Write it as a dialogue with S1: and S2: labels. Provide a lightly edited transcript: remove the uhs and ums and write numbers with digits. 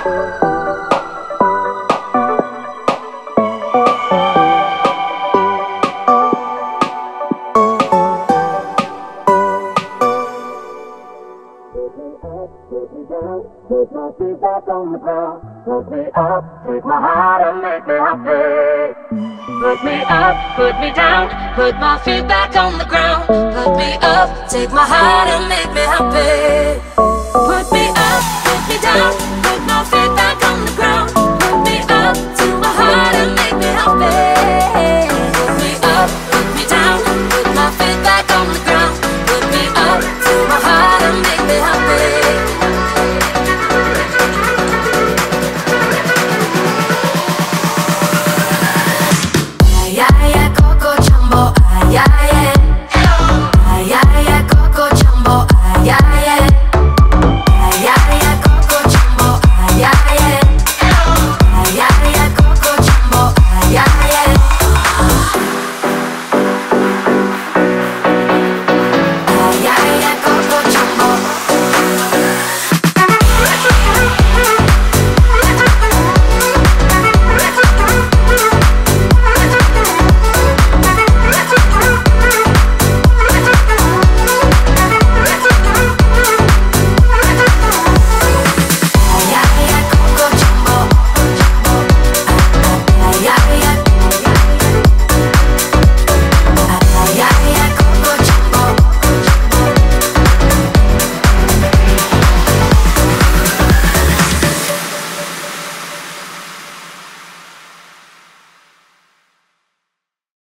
S1: Put my feet back on the ground. Put me up, take my heart and make me happy. Put me up, put me down. Put my feet back on the ground. Put me up, take my heart and make me happy. Put me up, put me down. Put my feet back